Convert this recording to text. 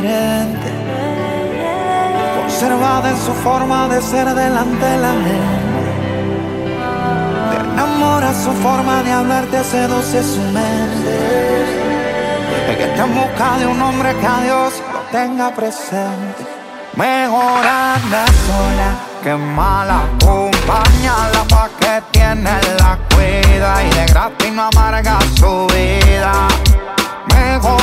diferente, conservada en su forma de ser delante de la gente. Te enamora su forma de hablar, te seduce su mente. Es que está en busca de un hombre que a Dios lo tenga presente. Mejor anda sola que mal acompañala, pa' que tiene la cuida y de gratis no amarga su vida. Mejor